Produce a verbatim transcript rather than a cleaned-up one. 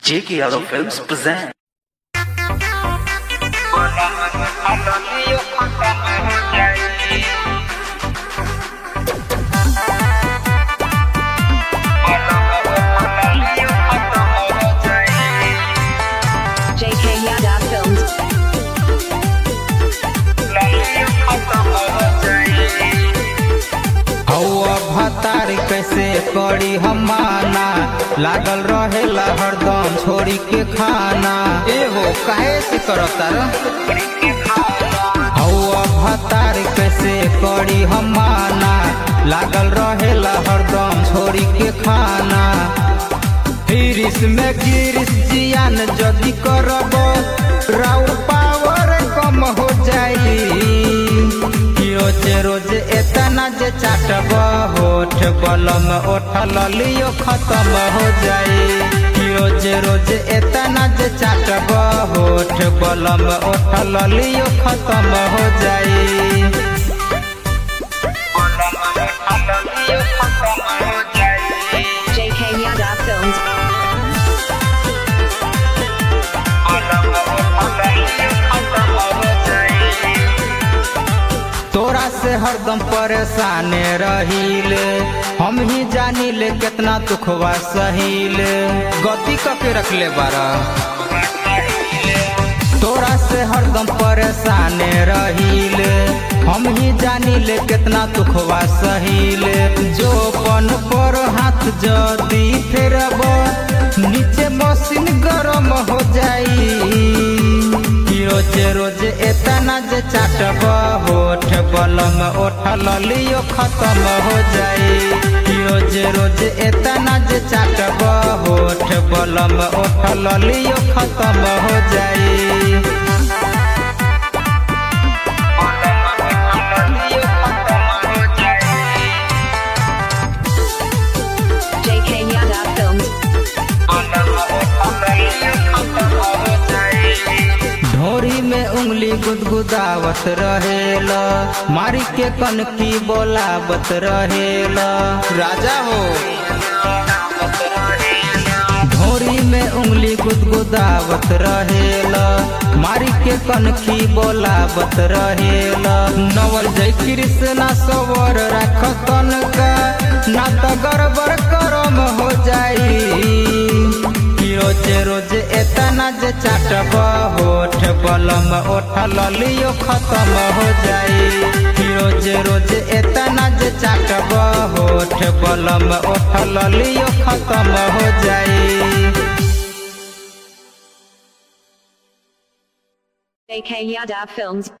J K Yadav Films present. J K Yadav Films. हौवा भतार कैसे करी हमाना लागल रहेला हरदम छोड़ी के खाना एहो काहे से करता हौवा भतार कैसे करी हमाना लागल रहेला हरदम छोड़ी के खाना फिरिस में गिरिस जियान जदी करब राउर पावर कम हो जाई रोजे रोजे एतना जे चाटब होठ बलम ओठल लियो खत्म हो जाई रोजे रोजे एतना जे चाटब होठ बलम ओठल लियो खत्म हो जाई J K Yadav Films. तोरा से हरदम परेशाने रहीले हम ही जानीले कितना दुखवा सहीले गति कके रखले बारा तोरा से हरदम परेशाने रहीले हम ही जानीले कितना दुखवा सहीले जो पन पर हाथ जदी फेरब नीचे मशीन गरम हो जाई रोजे रोजे एतना जे चाटब होठ बलम ओठल लियो खत्म हो जाई रोजे रोजे एतना जे चाटब होठ बलम ओठल लियो खत्म हो जाई J K Yadav Films. ढोरी में उंगली गुदगुदावत रहेला मारी के कनकी बोलावत रहेला राजा हो ढोरी में उंगली गुदगुदावत रहेला मारी के कनखी बोलावत रहेला नवल जय कृष्णा सवर रखतन का ना तो गड़बड़ करम हो जाई रोजे रोजे एतना जे चाटब होठ बलम ओठल लियो खत्म हो जाई रोजे रोजे एतना जे चाटब होठ बलम ओठल लियो खत्म हो जाई J K Yadav Films.